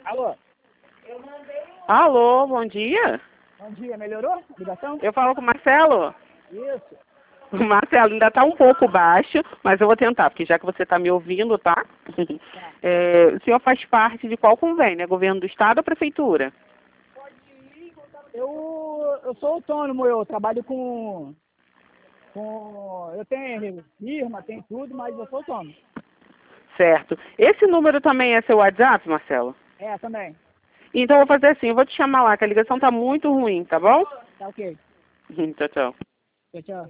Alô? Alô, bom dia. Bom dia, melhorou a ligação? Eu falo com o Marcelo. Isso. O Marcelo ainda está um pouco baixo, mas eu vou tentar, porque já que você está me ouvindo, tá? O senhor faz parte de qual convênio? É governo do estado ou prefeitura? Eu sou autônomo, eu trabalho eu tenho firma, tenho tudo, mas eu sou autônomo. Certo. Esse número também é seu WhatsApp, Marcelo? É, também. Então eu vou fazer assim, eu vou te chamar lá, que a ligação tá muito ruim, tá bom? Tá ok. Tchau, tchau. Tchau, tchau.